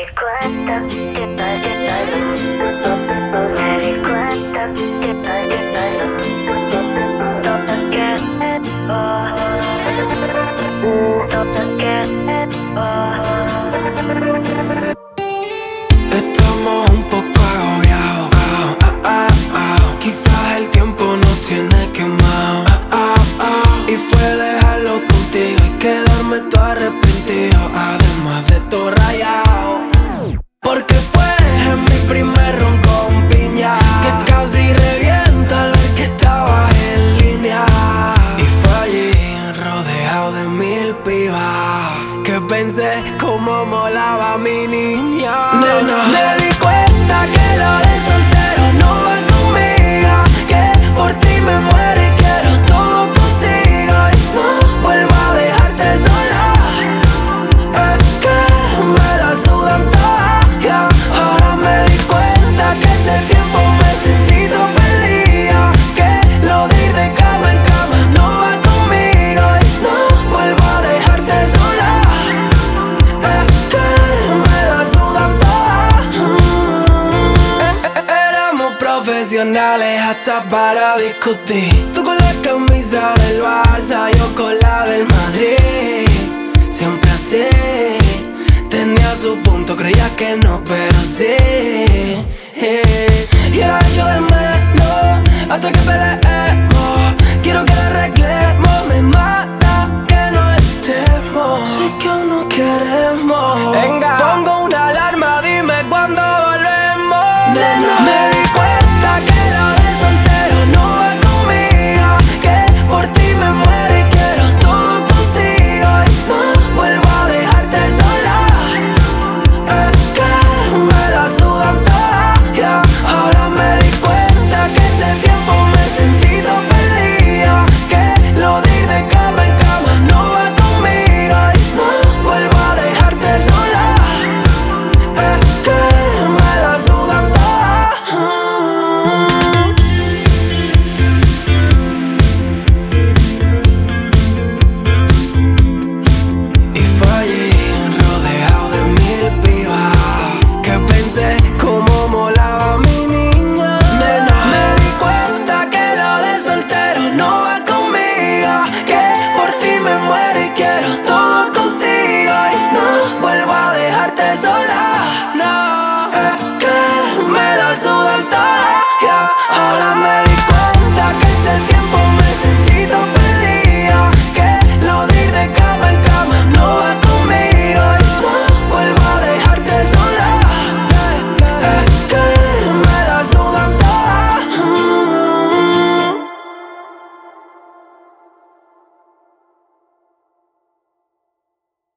di cuenta que me di cuenta que todo que Estamos un poco agobiados, quizás el tiempo nos tiene quemado, y fue dejarlo contigo y quedarme todo arrepentido, además de todo rayado. Porque fue en mi primer ron con piña que casi revienta al ver que estabas en línea. Y fue allí, rodeado de 1000 pibas, que pensé cómo molaba mi niña. Nena, me di cuenta que lo de soltero no va conmigo, que por ti me muero y quiero todo contigo. Y no vuelvo a dejarte sola, es que me la sudan todas, yeah. Ahora me di cuenta que este tiempo me he sentido perdida, que lo de ir de cama en cama no va conmigo. Y no vuelvo a dejarte sola, profesionales hasta para discutir. Tú con la camisa del Barça, yo con la del Madrid. Siempre así, tenía su punto, creía que no, pero sí. Y era yo de menos, hasta que peleemos. Quiero que la arreglemos, me mata que no estemos. Sé que aún no queremos. Venga, pongo una alarma, dime cuándo volvemos. Nena, me di cuenta que lo de soltero no va conmigo, que por ti me muero y quiero todo contigo. Y no vuelvo a dejarte sola, es que me la sudan todas, yeah. Ahora me di cuenta que este tiempo me he sentido perdida, que lo de ir de cama en cama no va conmigo. Y no vuelvo a dejarte sola, es que me la sudan todas. Y fue allí, rodeado de 1000 pibas, que pensé cómo molaba mi niña. Nena, me di cuenta que lo de soltero no va conmigo, que por ti me muero y quiero todo contigo. Y no vuelvo a dejarte sola.